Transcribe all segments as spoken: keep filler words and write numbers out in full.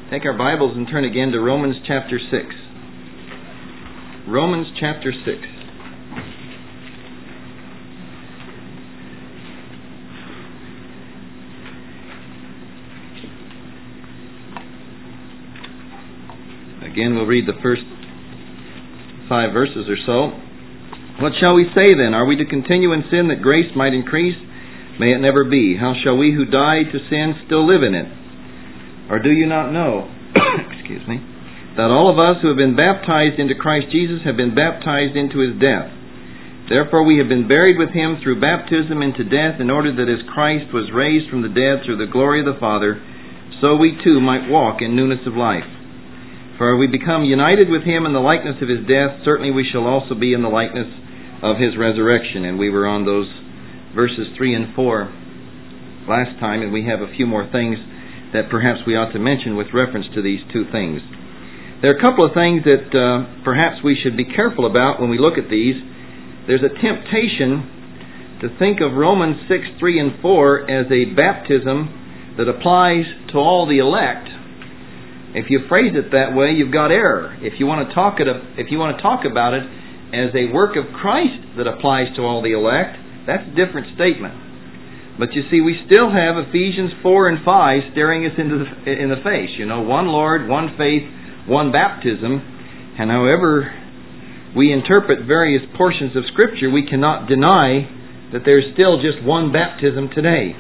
Take our Bibles and turn again to Romans chapter six. Romans chapter six. Again, we'll read the first five verses or so. What shall we say then? Are we to continue in sin that grace might increase? May it never be. How shall we who died to sin still live in it? Or do you not know, excuse me, that all of us who have been baptized into Christ Jesus have been baptized into His death? Therefore we have been buried with Him through baptism into death, in order that as Christ was raised from the dead through the glory of the Father, so we too might walk in newness of life. For if we become united with Him in the likeness of His death, certainly we shall also be in the likeness of His resurrection. And we were on those verses three and four last time, and we have a few more things that perhaps we ought to mention with reference to these two things. There are a couple of things that uh, perhaps we should be careful about when we look at these. There's a temptation to think of Romans six, three and four as a baptism that applies to all the elect. If you phrase it that way, you've got error. If you want to talk it, if you want to talk about it as a work of Christ that applies to all the elect, that's a different statement. But you see, we still have Ephesians four and five staring us into the, in the face. You know, one Lord, one faith, one baptism. And however we interpret various portions of Scripture, we cannot deny that there's still just one baptism today.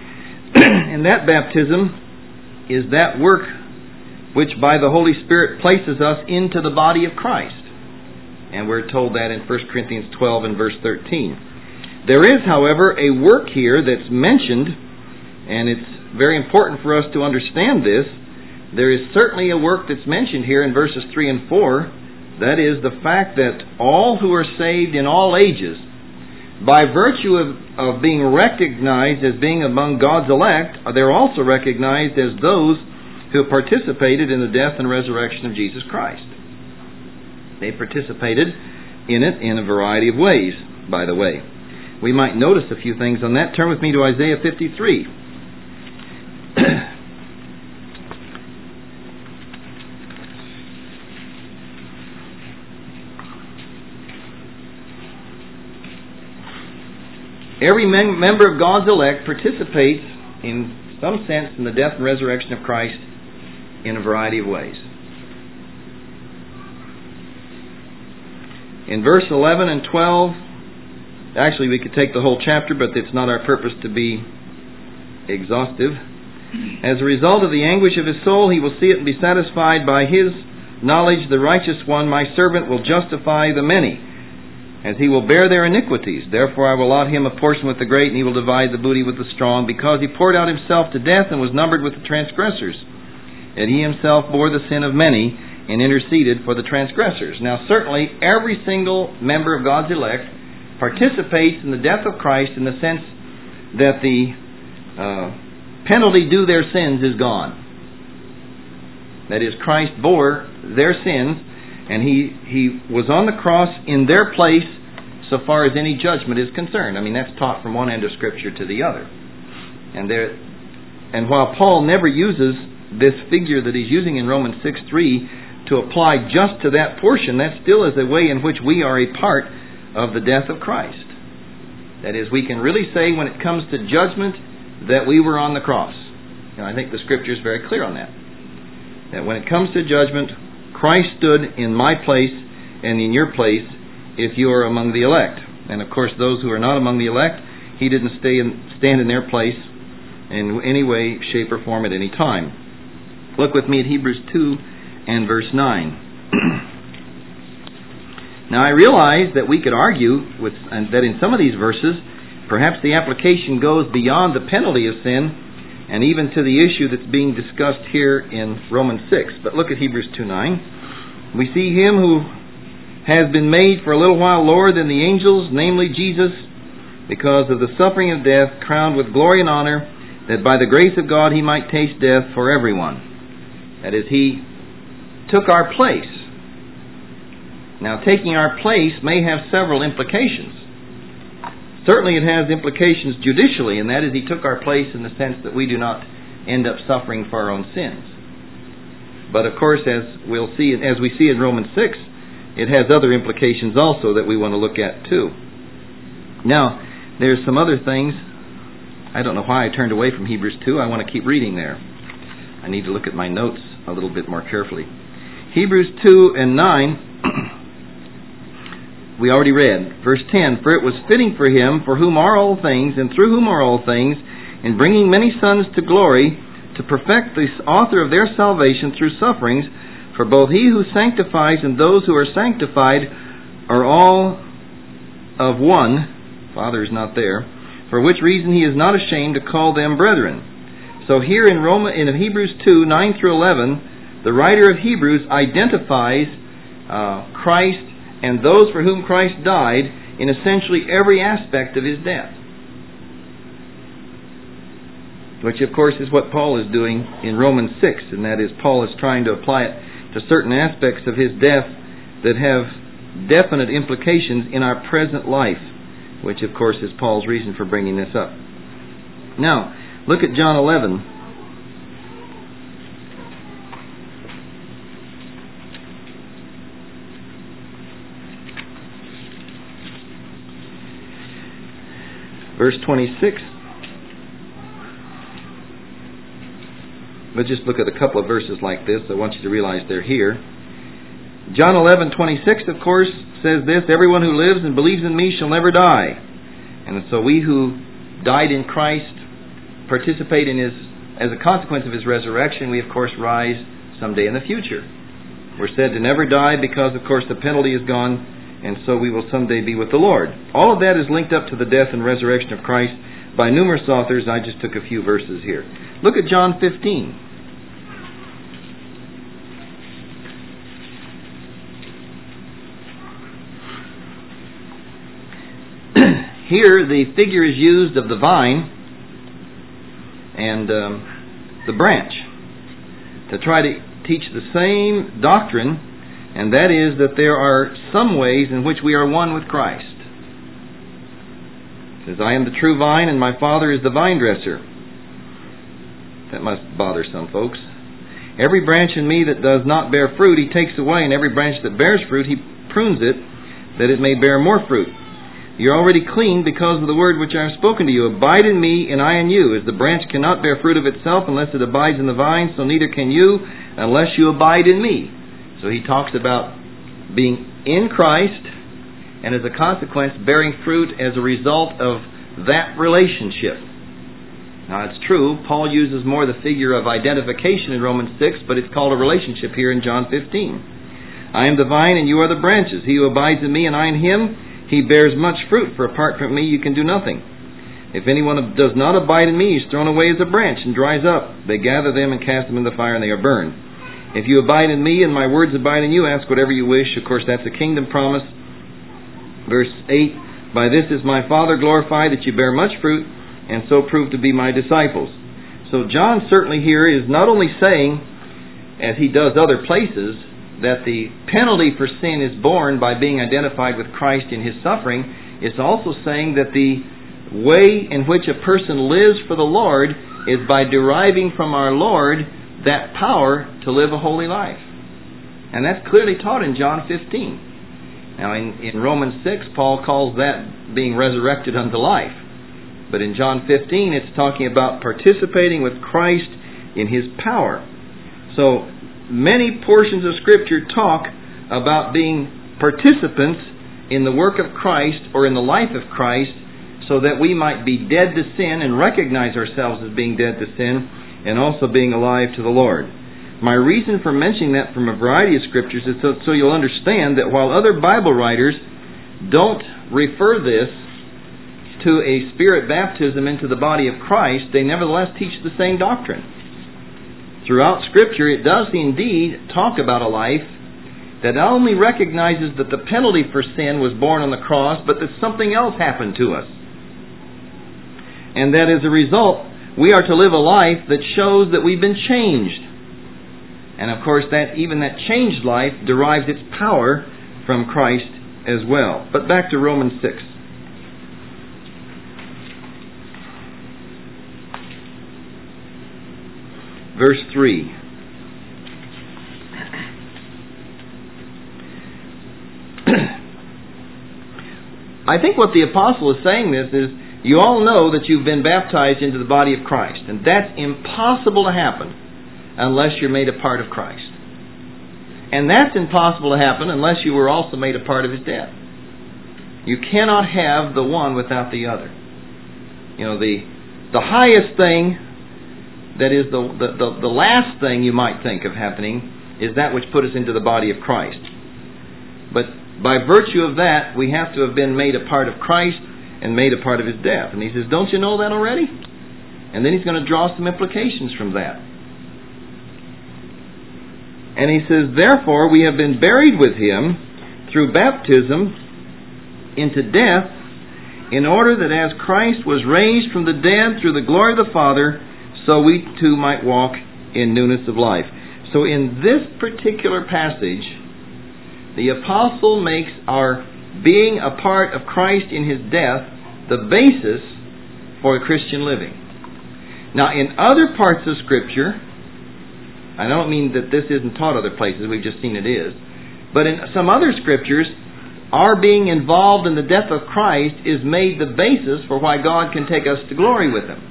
And that baptism is that work which by the Holy Spirit places us into the body of Christ. And we're told that in First Corinthians twelve and verse thirteen. There is, however, a work here that's mentioned, and it's very important for us to understand this. There is certainly a work that's mentioned here in verses three and four. That is the fact that all who are saved in all ages, by virtue of, of being recognized as being among God's elect, they're also recognized as those who have participated in the death and resurrection of Jesus Christ. They participated in it in a variety of ways, by the way. We might notice a few things on that. Turn with me to Isaiah fifty-three. Every mem- member of God's elect participates in some sense in the death and resurrection of Christ in a variety of ways. In verse eleven and twelve, actually, we could take the whole chapter, but it's not our purpose to be exhaustive. As a result of the anguish of his soul, he will see it and be satisfied. By his knowledge, the righteous one, my servant, will justify the many, as he will bear their iniquities. Therefore I will allot him a portion with the great, and he will divide the booty with the strong, because he poured out himself to death and was numbered with the transgressors. And he himself bore the sin of many and interceded for the transgressors. Now certainly, every single member of God's elect participates in the death of Christ in the sense that the uh, penalty due their sins is gone. That is, Christ bore their sins, and He He was on the cross in their place so far as any judgment is concerned. I mean, that's taught from one end of Scripture to the other. And there, and while Paul never uses this figure that he's using in Romans six three to apply just to that portion, that still is a way in which we are a part of the death of Christ. That is, we can really say when it comes to judgment that we were on the cross. And I think the Scripture is very clear on that. That when it comes to judgment, Christ stood in my place and in your place if you are among the elect. And of course, those who are not among the elect, He didn't stay in, stand in their place in any way, shape, or form at any time. Look with me at Hebrews two and verse nine. Now I realize that we could argue with, and that in some of these verses, perhaps the application goes beyond the penalty of sin and even to the issue that's being discussed here in Romans six. But look at Hebrews two nine. We see Him who has been made for a little while lower than the angels, namely Jesus, because of the suffering of death, crowned with glory and honor, that by the grace of God He might taste death for everyone. That is, He took our place. Now, taking our place may have several implications. Certainly it has implications judicially, and that is He took our place in the sense that we do not end up suffering for our own sins. But of course, as we'll see, as we see in Romans six, it has other implications also that we want to look at too. Now, there's some other things. I don't know why I turned away from Hebrews two. I want to keep reading there. I need to look at my notes a little bit more carefully. Hebrews two and nine, we already read. Verse ten, "For it was fitting for him, for whom are all things, and through whom are all things, in bringing many sons to glory, to perfect the author of their salvation through sufferings, for both he who sanctifies and those who are sanctified are all of one," Father is not there, "for which reason he is not ashamed to call them brethren." So here in Rome, in Hebrews two, nine through eleven, the writer of Hebrews identifies uh, Christ and those for whom Christ died in essentially every aspect of his death. Which of course is what Paul is doing in Romans six, and that is Paul is trying to apply it to certain aspects of his death that have definite implications in our present life, which of course is Paul's reason for bringing this up. Now, look at John eleven. Verse twenty-six. Let's just look at a couple of verses like this. I want you to realize they're here. John eleven twenty-six, of course, says this, "Everyone who lives and believes in me shall never die." And so we who died in Christ participate in his, as a consequence of his resurrection, we of course rise someday in the future. We're said to never die because, of course, the penalty is gone, and so we will someday be with the Lord. All of that is linked up to the death and resurrection of Christ by numerous authors. I just took a few verses here. Look at John fifteen. Here the figure is used of the vine and um, the branch to try to teach the same doctrine, and that is that there are some ways in which we are one with Christ. It says, "I am the true vine, and my Father is the vine dresser." That must bother some folks. "Every branch in me that does not bear fruit, he takes away, and every branch that bears fruit, he prunes it, that it may bear more fruit. You're already clean because of the word which I have spoken to you. Abide in me, and I in you. As the branch cannot bear fruit of itself unless it abides in the vine, so neither can you unless you abide in me." So he talks about being in Christ, and as a consequence, bearing fruit as a result of that relationship. Now it's true, Paul uses more the figure of identification in Romans six, but it's called a relationship here in John fifteen. "I am the vine, and you are the branches. He who abides in me, and I in him, he bears much fruit, for apart from me you can do nothing. If anyone does not abide in me, he is thrown away as a branch and dries up. They gather them and cast them in the fire, and they are burned. If you abide in me, and my words abide in you, ask whatever you wish." Of course, that's a kingdom promise. Verse eight, "By this is my Father glorified, that you bear much fruit, and so prove to be my disciples." So John certainly here is not only saying, as he does other places, that the penalty for sin is borne by being identified with Christ in his suffering, it's also saying that the way in which a person lives for the Lord is by deriving from our Lord that power to live a holy life. And that's clearly taught in John fifteen. Now in, in Romans six, Paul calls that being resurrected unto life. But in John fifteen, it's talking about participating with Christ in his power. So many portions of Scripture talk about being participants in the work of Christ or in the life of Christ, so that we might be dead to sin and recognize ourselves as being dead to sin, and also being alive to the Lord. My reason for mentioning that from a variety of Scriptures is so, so you'll understand that while other Bible writers don't refer this to a Spirit baptism into the body of Christ, they nevertheless teach the same doctrine. Throughout Scripture, it does indeed talk about a life that not only recognizes that the penalty for sin was borne on the cross, but that something else happened to us. And that as a result, we are to live a life that shows that we've been changed. And of course, that even that changed life derives its power from Christ as well. But back to Romans six. Verse three. I think what the apostle is saying this is, you all know that you've been baptized into the body of Christ, and that's impossible to happen unless you're made a part of Christ. And that's impossible to happen unless you were also made a part of His death. You cannot have the one without the other. You know, the the highest thing, that is the, the, the, the last thing you might think of happening, is that which put us into the body of Christ. But by virtue of that, we have to have been made a part of Christ and made a part of His death. And he says, don't you know that already? And then he's going to draw some implications from that. And he says, therefore we have been buried with Him through baptism into death, in order that as Christ was raised from the dead through the glory of the Father, so we too might walk in newness of life. So in this particular passage, the apostle makes our being a part of Christ in His death the basis for Christian living. Now, in other parts of Scripture, I don't mean that this isn't taught other places, we've just seen it is, but in some other Scriptures, our being involved in the death of Christ is made the basis for why God can take us to glory with Him.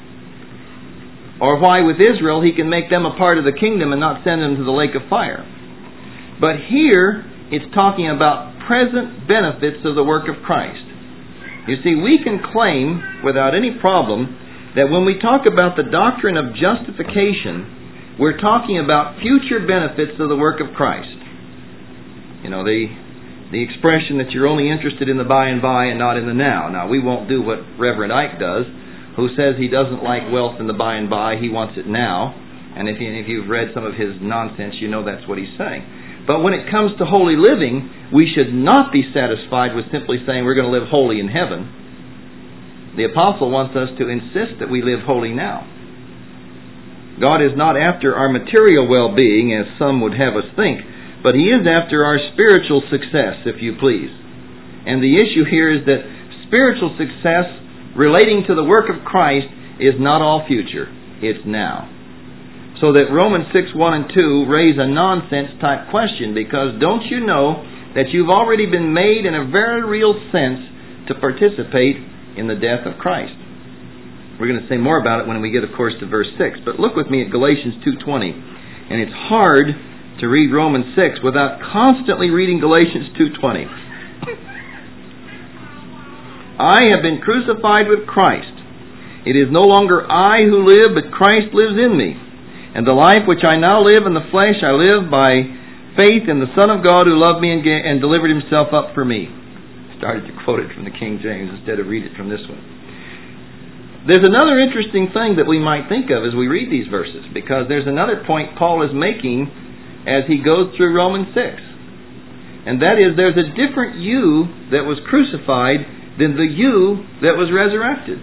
Or why with Israel He can make them a part of the kingdom and not send them to the lake of fire. But here, it's talking about present benefits of the work of Christ. You see, we can claim without any problem that when we talk about the doctrine of justification, we're talking about future benefits of the work of Christ. You know, the the expression that you're only interested in the by and by and not in the now. Now, we won't do what Reverend Ike does, who says he doesn't like wealth in the by and by, he wants it now. And if, you, if you've read some of his nonsense, you know that's what he's saying. But when it comes to holy living, we should not be satisfied with simply saying we're going to live holy in heaven. The apostle wants us to insist that we live holy now. God is not after our material well-being, as some would have us think, but He is after our spiritual success, if you please. And the issue here is that spiritual success relating to the work of Christ is not all future, it's now. So that Romans six, one and two raise a nonsense type question, because don't you know that you've already been made in a very real sense to participate in the death of Christ? We're going to say more about it when we get, of course, to verse six. But look with me at Galatians two twenty. And it's hard to read Romans six without constantly reading Galatians two twenty. I have been crucified with Christ. It is no longer I who live, but Christ lives in me. And the life which I now live in the flesh, I live by faith in the Son of God who loved me and, gave, and delivered Himself up for me. Started to quote it from the King James instead of read it from this one. There's another interesting thing that we might think of as we read these verses, because there's another point Paul is making as he goes through Romans six. And that is, there's a different you that was crucified than the you that was resurrected.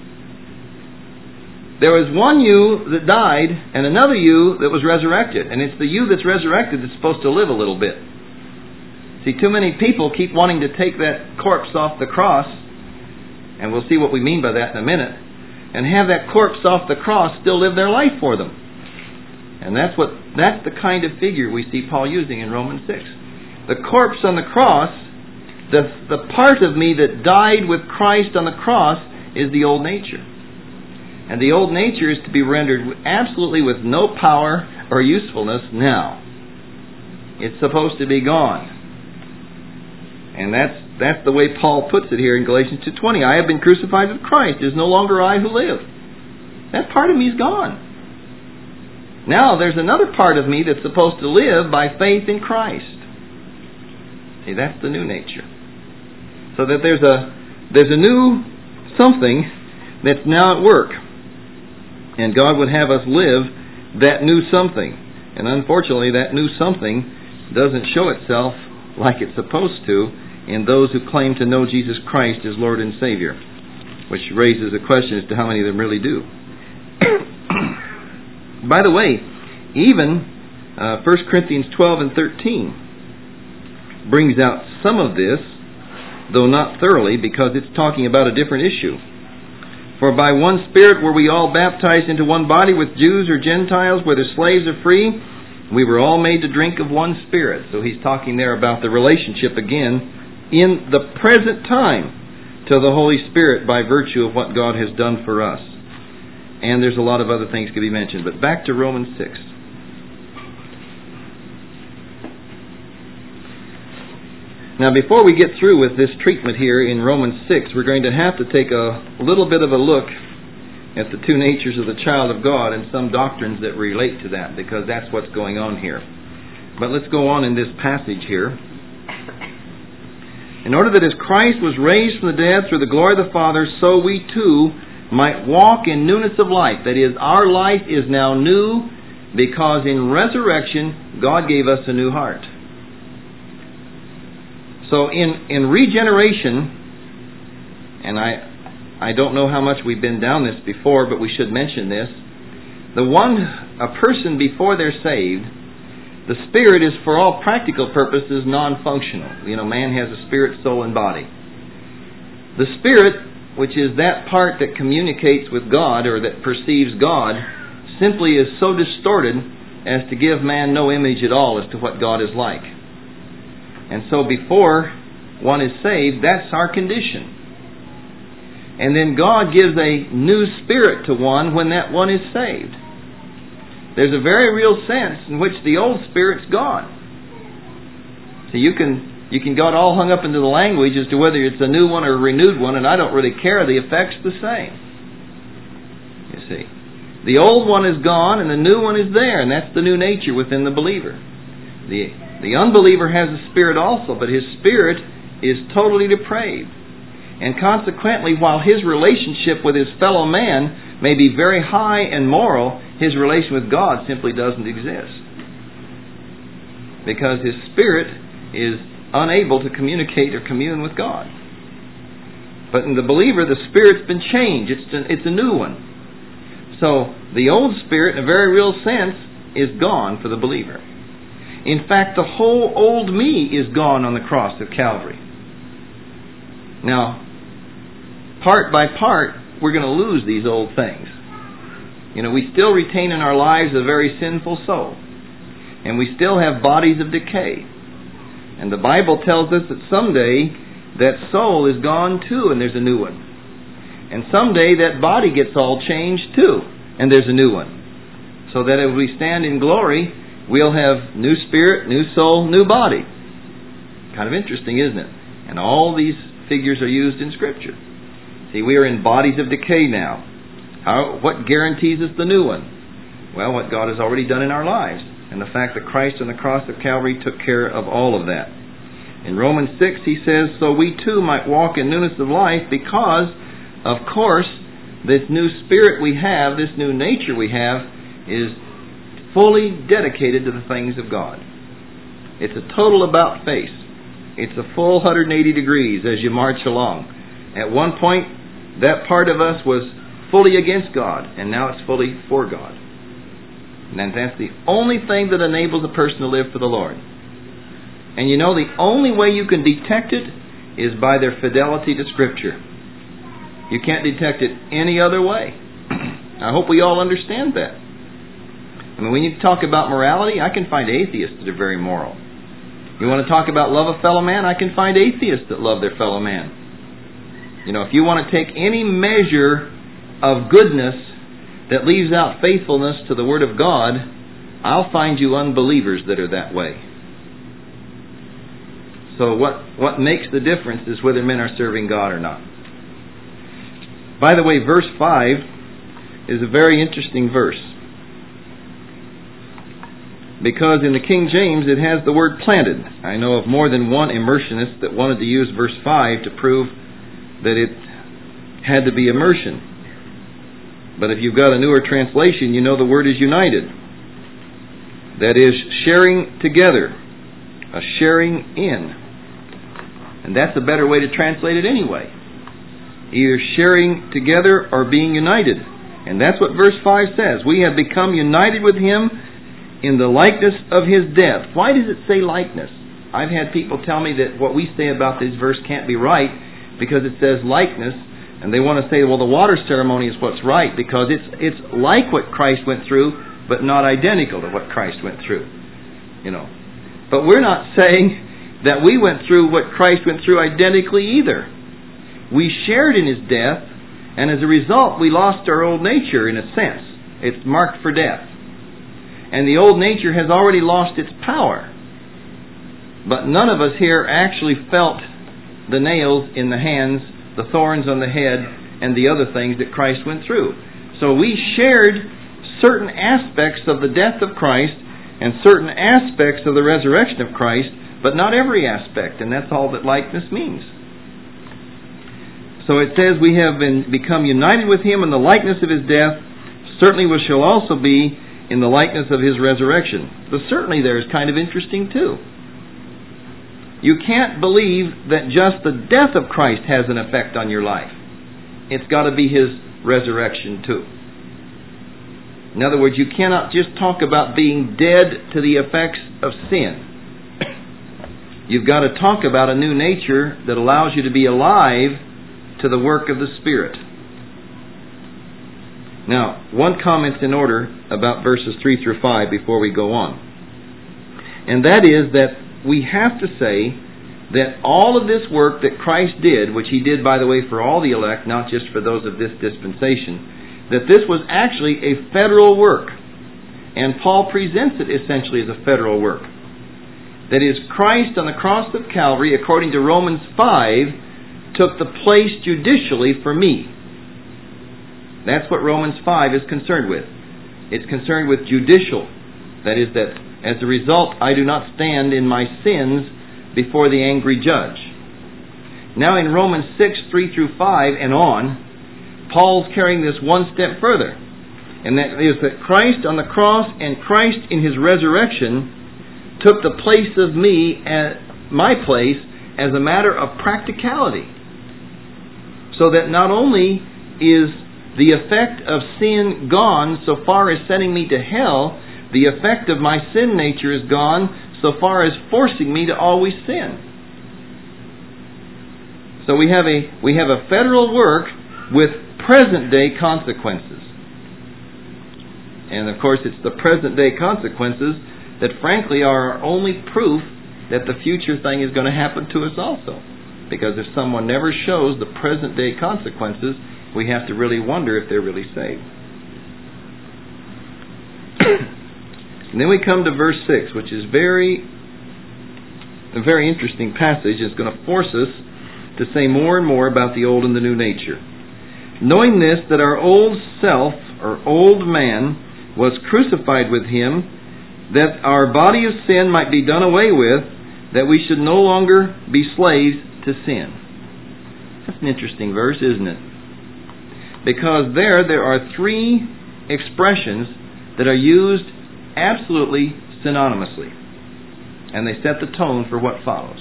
There was one you that died and another you that was resurrected. And it's the you that's resurrected that's supposed to live a little bit. See, too many people keep wanting to take that corpse off the cross, and we'll see what we mean by that in a minute, and have that corpse off the cross still live their life for them. And that's what that's the kind of figure we see Paul using in Romans six. The corpse on the cross, the, the part of me that died with Christ on the cross is the old nature. And the old nature is to be rendered absolutely with no power or usefulness now. It's supposed to be gone. And that's that's the way Paul puts it here in Galatians two twenty. I have been crucified with Christ. It is no longer I who live. That part of me is gone. Now there's another part of me that's supposed to live by faith in Christ. See, that's the new nature. So that there's a there's a new something that's now at work. And God would have us live that new something. And unfortunately, that new something doesn't show itself like it's supposed to in those who claim to know Jesus Christ as Lord and Savior, which raises a question as to how many of them really do. By the way, even uh, First Corinthians twelve and thirteen brings out some of this, though not thoroughly, because it's talking about a different issue. For by one Spirit were we all baptized into one body, with Jews or Gentiles, whether slaves or free. We were all made to drink of one Spirit. So he's talking there about the relationship again in the present time to the Holy Spirit by virtue of what God has done for us. And there's a lot of other things could be mentioned. But back to Romans six. Now, before we get through with this treatment here in Romans six, we're going to have to take a little bit of a look at the two natures of the child of God and some doctrines that relate to that, because that's what's going on here. But let's go on in this passage here. In order that as Christ was raised from the dead through the glory of the Father, so we too might walk in newness of life. That is, our life is now new because in resurrection, God gave us a new heart. So in, in regeneration, and I I don't know how much we've been down this before, but we should mention this. The one, a person before they're saved, the spirit is for all practical purposes non-functional. You know, man has a spirit, soul, and body. The spirit, which is that part that communicates with God or that perceives God, simply is so distorted as to give man no image at all as to what God is like. And so before one is saved, that's our condition. And then God gives a new spirit to one when that one is saved. There's a very real sense in which the old spirit's gone. So you can you can get all hung up into the language as to whether it's a new one or a renewed one, and I don't really care. The effect's the same. You see. The old one is gone and the new one is there, and that's the new nature within the believer. The The unbeliever has a spirit also, but his spirit is totally depraved. And consequently, while his relationship with his fellow man may be very high and moral, his relation with God simply doesn't exist. Because his spirit is unable to communicate or commune with God. But in the believer, the spirit's been changed. It's a, it's a new one. So the old spirit, in a very real sense, is gone for the believer. In fact, the whole old me is gone on the cross of Calvary. Now, part by part, we're going to lose these old things. You know, we still retain in our lives a very sinful soul. And we still have bodies of decay. And the Bible tells us that someday that soul is gone too, and there's a new one. And someday that body gets all changed too, and there's a new one. So that as we stand in glory, we'll have new spirit, new soul, new body. Kind of interesting, isn't it? And all these figures are used in Scripture. See, we are in bodies of decay now. How, what guarantees us the new one? Well, what God has already done in our lives. And the fact that Christ on the cross of Calvary took care of all of that. In Romans six, he says, so we too might walk in newness of life because, of course, this new spirit we have, this new nature we have, is fully dedicated to the things of God. It's a total about face. It's a full one hundred eighty degrees as you march along. At one point, that part of us was fully against God, and now it's fully for God. And that's the only thing that enables a person to live for the Lord. And you know, the only way you can detect it is by their fidelity to Scripture. You can't detect it any other way. I hope we all understand that. I mean, when you talk about morality, I can find atheists that are very moral. You want to talk about love of fellow man, I can find atheists that love their fellow man. You know, if you want to take any measure of goodness that leaves out faithfulness to the Word of God, I'll find you unbelievers that are that way. So what, what makes the difference is whether men are serving God or not. By the way, verse five is a very interesting verse. Because in the King James it has the word planted. I know of more than one immersionist that wanted to use verse five to prove that it had to be immersion. But if you've got a newer translation, you know the word is united. That is sharing together, a sharing in. And that's a better way to translate it anyway. Either sharing together or being united. And that's what verse five says. We have become united with Him in the likeness of His death. Why does it say likeness? I've had people tell me that what we say about this verse can't be right because it says likeness, and they want to say, well, the water ceremony is what's right because it's it's like what Christ went through, but not identical to what Christ went through. You know. But we're not saying that we went through what Christ went through identically either. We shared in His death, and as a result we lost our old nature in a sense. It's marked for death. And the old nature has already lost its power. But none of us here actually felt the nails in the hands, the thorns on the head, and the other things that Christ went through. So we shared certain aspects of the death of Christ and certain aspects of the resurrection of Christ, but not every aspect, and that's all that likeness means. So it says we have been become united with Him in the likeness of His death. Certainly we shall also be in the likeness of His resurrection. The certainly there is kind of interesting too. You can't believe that just the death of Christ has an effect on your life. It's got to be His resurrection too. In other words, you cannot just talk about being dead to the effects of sin. You've got to talk about a new nature that allows you to be alive to the work of the Spirit. Now, one comment's in order about verses three through five before we go on. And that is that we have to say that all of this work that Christ did, which He did, by the way, for all the elect, not just for those of this dispensation, that this was actually a federal work. And Paul presents it essentially as a federal work. That is, Christ on the cross of Calvary, according to Romans five, took the place judicially for me. That's what Romans five is concerned with. It's concerned with judicial. That is, that as a result, I do not stand in my sins before the angry judge. Now in Romans six, three through five and on, Paul's carrying this one step further. And that is that Christ on the cross and Christ in His resurrection took the place of me, at my place, as a matter of practicality. So that not only is the effect of sin gone so far as sending me to hell, the effect of my sin nature is gone so far as forcing me to always sin. So we have a we have a federal work with present day consequences. And of course it's the present day consequences that frankly are our only proof that the future thing is going to happen to us also. Because if someone never shows the present day consequences, we have to really wonder if they're really saved. And then we come to verse six, which is very, a very interesting passage. It's going to force us to say more and more about the old and the new nature. Knowing this, that our old self, or old man, was crucified with Him, that our body of sin might be done away with, that we should no longer be slaves to sin. That's an interesting verse, isn't it? Because there, there are three expressions that are used absolutely synonymously. And they set the tone for what follows.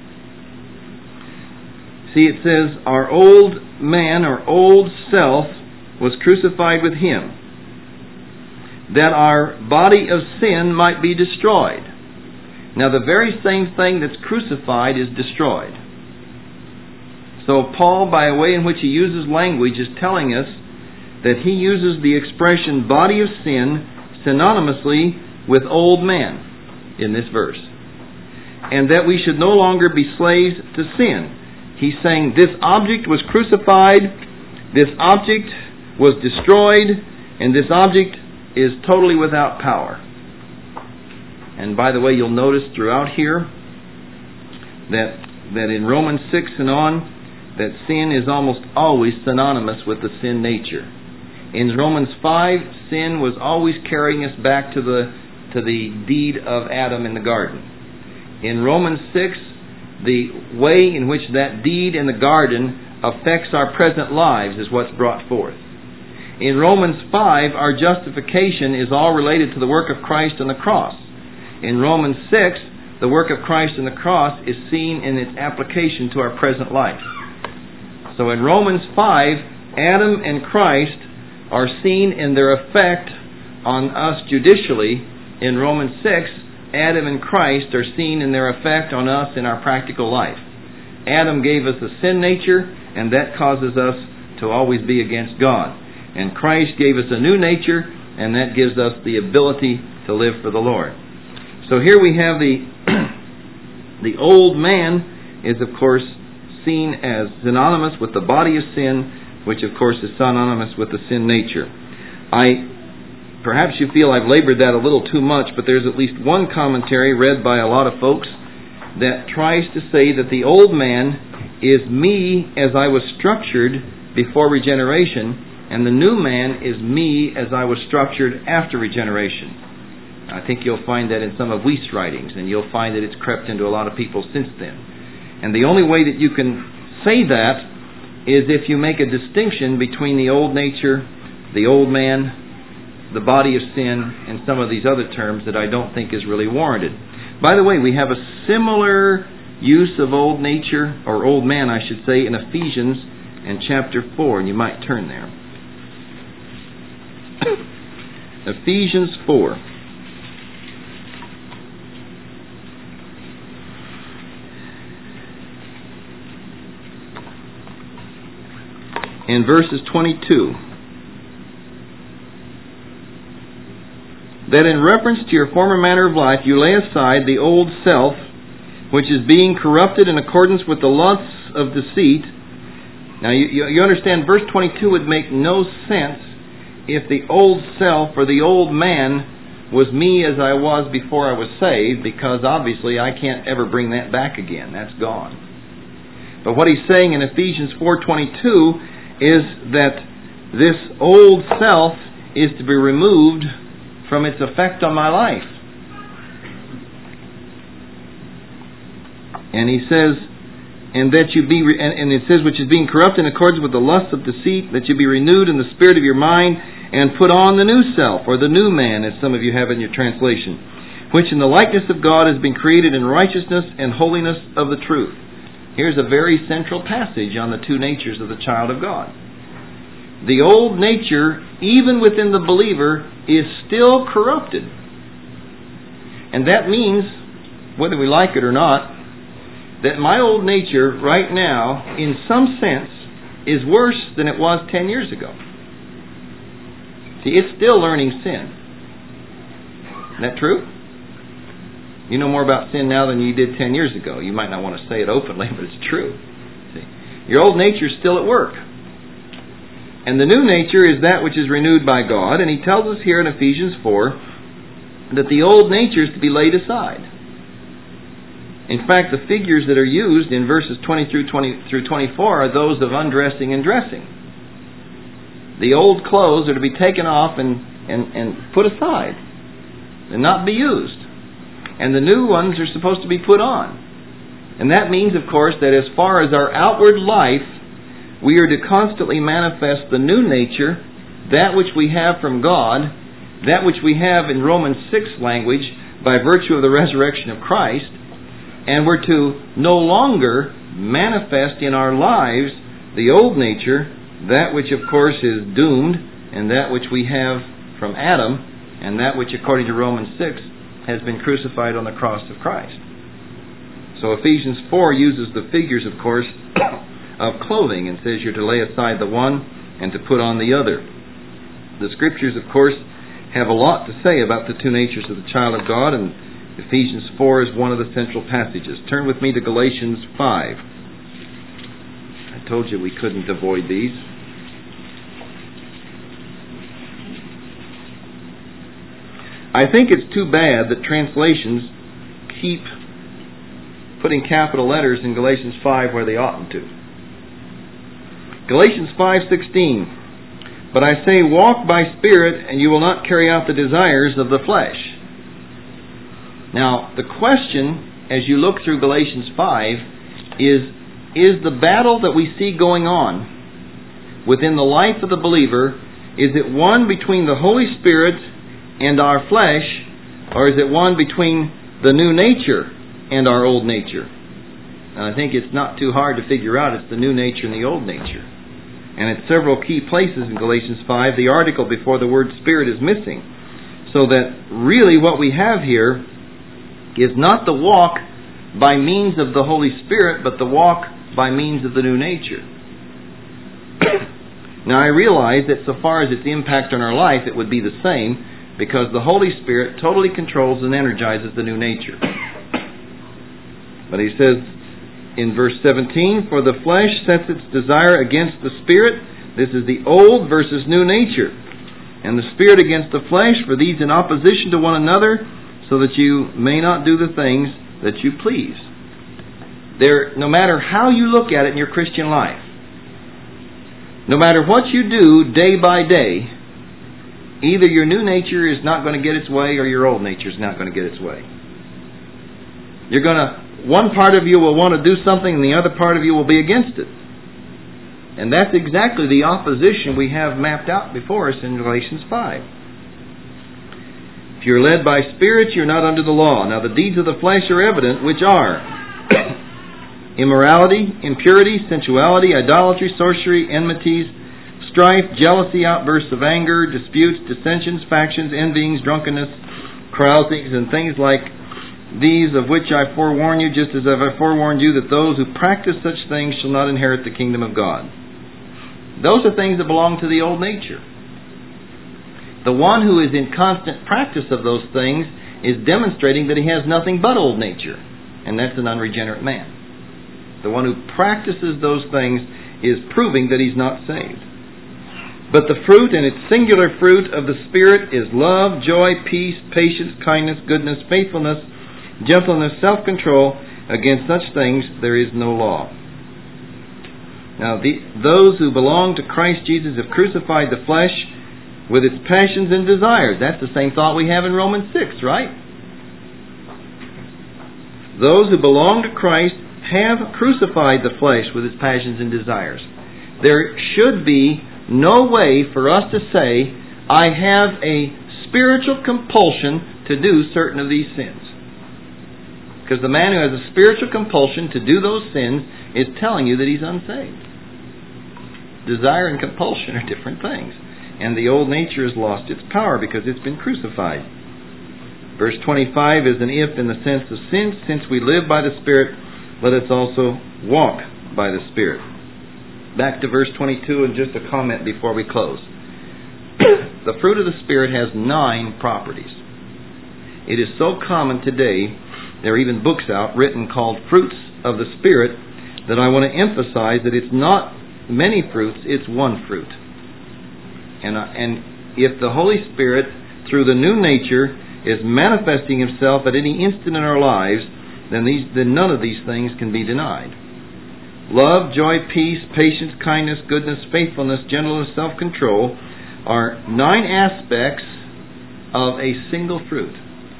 See, it says, our old man, or old self, was crucified with Him, that our body of sin might be destroyed. Now, the very same thing that's crucified is destroyed. So Paul, by a way in which he uses language, is telling us that he uses the expression body of sin synonymously with old man in this verse. And that we should no longer be slaves to sin. He's saying this object was crucified, this object was destroyed, and this object is totally without power. And by the way, you'll notice throughout here that, that in Romans six and on, that sin is almost always synonymous with the sin nature. In Romans five, sin was always carrying us back to the to the deed of Adam in the garden. In Romans six, the way in which that deed in the garden affects our present lives is what's brought forth. In Romans five, our justification is all related to the work of Christ on the cross. In Romans six, the work of Christ on the cross is seen in its application to our present life. So in Romans five, Adam and Christ are seen in their effect on us judicially. In Romans six, Adam and Christ are seen in their effect on us in our practical life. Adam gave us a sin nature, and that causes us to always be against God. And Christ gave us a new nature, and that gives us the ability to live for the Lord. So here we have the The old man is, of course, seen as synonymous with the body of sin, which, of course, is synonymous with the sin nature. I Perhaps you feel I've labored that a little too much, but there's at least one commentary read by a lot of folks that tries to say that the old man is me as I was structured before regeneration, and the new man is me as I was structured after regeneration. I think you'll find that in some of Wuest's writings, and you'll find that it's crept into a lot of people since then. And the only way that you can say that is if you make a distinction between the old nature, the old man, the body of sin, and some of these other terms that I don't think is really warranted. By the way, we have a similar use of old nature, or old man I should say, in Ephesians in chapter four, and you might turn there. Ephesians four. In verses twenty-two. That in reference to your former manner of life you lay aside the old self, which is being corrupted in accordance with the lusts of deceit. Now you, you understand verse twenty-two would make no sense if the old self or the old man was me as I was before I was saved, because obviously I can't ever bring that back again. That's gone. But what he's saying in Ephesians four twenty-two is that this old self is to be removed from its effect on my life. And he says, and that you be, and, and it says, which is being corrupt in accordance with the lust of deceit, that you be renewed in the spirit of your mind, and put on the new self, or the new man, as some of you have in your translation, which in the likeness of God has been created in righteousness and holiness of the truth. Here's a very central passage on the two natures of the child of God. The old nature, even within the believer, is still corrupted. And that means, whether we like it or not, that my old nature right now, in some sense, is worse than it was ten years ago. See, it's still learning sin. Isn't that true? You know more about sin now than you did ten years ago. You might not want to say it openly, but it's true. See, your old nature is still at work. And the new nature is that which is renewed by God. And he tells us here in Ephesians four that the old nature is to be laid aside. In fact, the figures that are used in verses twenty through twenty-four are those of undressing and dressing. The old clothes are to be taken off and, and, and put aside and not be used. And the new ones are supposed to be put on. And that means, of course, that as far as our outward life, we are to constantly manifest the new nature, that which we have from God, that which we have in Romans six language by virtue of the resurrection of Christ, and we're to no longer manifest in our lives the old nature, that which of course is doomed, and that which we have from Adam, and that which according to Romans six has been crucified on the cross of Christ. So Ephesians four uses the figures, of course, of clothing, and says you're to lay aside the one and to put on the other. The Scriptures, of course, have a lot to say about the two natures of the child of God, and Ephesians four is one of the central passages. Turn with me to Galatians five. I told you we couldn't avoid these. I think it's too bad that translations keep putting capital letters in Galatians five where they oughtn't to. Galatians five sixteen. But I say, walk by Spirit, and you will not carry out the desires of the flesh. Now, the question, as you look through Galatians five, is, is the battle that we see going on within the life of the believer, is it one between the Holy Spirit and our flesh, or is it one between the new nature and our old nature? And I think it's not too hard to figure out. It's the new nature and the old nature. And at several key places in Galatians five, the article before the word Spirit is missing. So that really what we have here is not the walk by means of the Holy Spirit, but the walk by means of the new nature. Now I realize that so far as its impact on our life, it would be the same, because the Holy Spirit totally controls and energizes the new nature. But he says in verse seventeen, for the flesh sets its desire against the Spirit. This is the old versus new nature. And the Spirit against the flesh, for these in opposition to one another, so that you may not do the things that you please. There, no matter how you look at it in your Christian life, no matter what you do day by day, either your new nature is not going to get its way or your old nature is not going to get its way. You're going to, one part of you will want to do something and the other part of you will be against it. And that's exactly the opposition we have mapped out before us in Galatians five. If you're led by spirits, you're not under the law. Now the deeds of the flesh are evident, which are immorality, impurity, sensuality, idolatry, sorcery, enmities, strife, jealousy, outbursts of anger, disputes, dissensions, factions, envyings, drunkenness, carousings, and things like these, of which I forewarn you, just as I have forewarned you, that those who practice such things shall not inherit the kingdom of God. Those are things that belong to the old nature. The one who is in constant practice of those things is demonstrating that he has nothing but old nature, and that's an unregenerate man. The one who practices those things is proving that he's not saved. But the fruit, and its singular fruit of the Spirit, is love, joy, peace, patience, kindness, goodness, faithfulness, gentleness, self-control. Against such things there is no law. Now, the, those who belong to Christ Jesus have crucified the flesh with its passions and desires. That's the same thought we have in Romans six, right? Those who belong to Christ have crucified the flesh with its passions and desires. There should be no way for us to say, I have a spiritual compulsion to do certain of these sins. Because the man who has a spiritual compulsion to do those sins is telling you that he's unsaved. Desire and compulsion are different things. And the old nature has lost its power because it's been crucified. Verse twenty-five is an if in the sense of sin. Since we live by the Spirit, let us also walk by the Spirit. Back to verse twenty-two and just a comment before we close. The fruit of the Spirit has nine properties. It is so common today, there are even books out written called Fruits of the Spirit, that I want to emphasize that it's not many fruits, it's one fruit. And, uh, and if the Holy Spirit, through the new nature, is manifesting Himself at any instant in our lives, then, these, then none of these things can be denied. Love, joy, peace, patience, kindness, goodness, faithfulness, gentleness, self-control are nine aspects of a single fruit.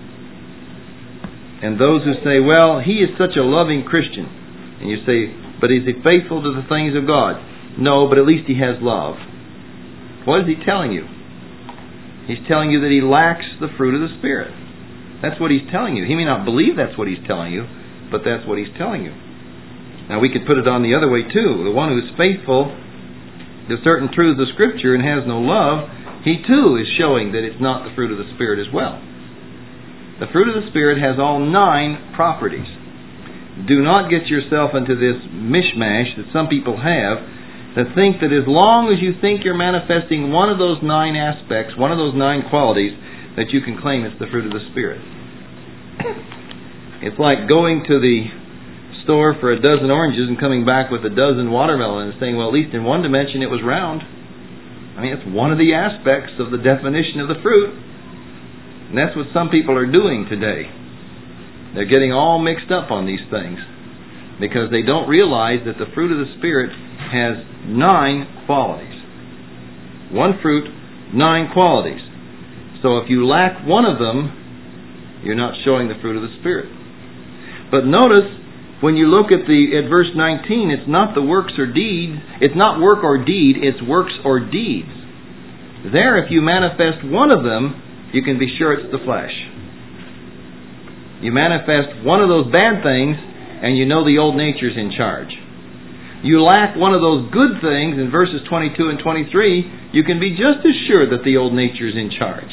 And those who say, well, he is such a loving Christian. And you say, but is he faithful to the things of God? No, but at least he has love. What is he telling you? He's telling you that he lacks the fruit of the Spirit. That's what he's telling you. He may not believe that's what he's telling you, but that's what he's telling you. Now we could put it on the other way too. The one who is faithful to certain truths of Scripture and has no love, he too is showing that it's not the fruit of the Spirit as well. The fruit of the Spirit has all nine properties. Do not get yourself into this mishmash that some people have, that think that as long as you think you're manifesting one of those nine aspects, one of those nine qualities, that you can claim it's the fruit of the Spirit. It's like going to the store for a dozen oranges and coming back with a dozen watermelons and saying, well, at least in one dimension it was round. I mean, it's one of the aspects of the definition of the fruit. And that's what some people are doing today. They're getting all mixed up on these things because they don't realize that the fruit of the Spirit has nine qualities. One fruit, nine qualities. So if you lack one of them, you're not showing the fruit of the Spirit. But notice, when you look at the at verse nineteen, it's not the works or deeds. It's not work or deed, it's works or deeds. There, if you manifest one of them, you can be sure it's the flesh. You manifest one of those bad things, and you know the old nature's in charge. You lack one of those good things in verses twenty-two and twenty-three, you can be just as sure that the old nature's in charge.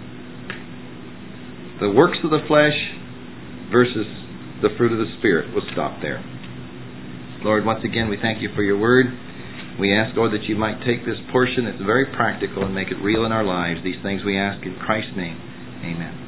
The works of the flesh versus the fruit of the Spirit. We'll stop there. Lord, once again, we thank you for your word. We ask, Lord, that you might take this portion that's very practical and make it real in our lives. These things we ask in Christ's name. Amen.